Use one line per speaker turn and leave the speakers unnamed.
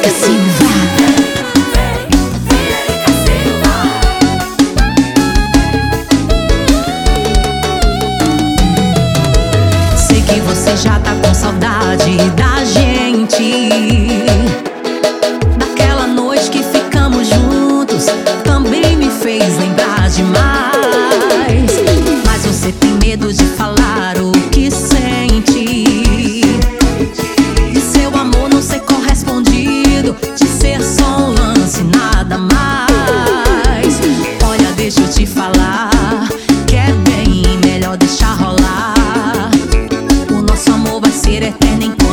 Erika Silva. Sei que você já tá com saudade da gente, daquela noite que ficamos juntos. Também me fez lembrar demais, mas você tem medo de falar o que sente, de seu amor não ser correspondido, de ser só um lance, nada mais. Olha, deixa eu te falar que é bem melhor deixar rolar. O nosso amor vai ser eterno enquanto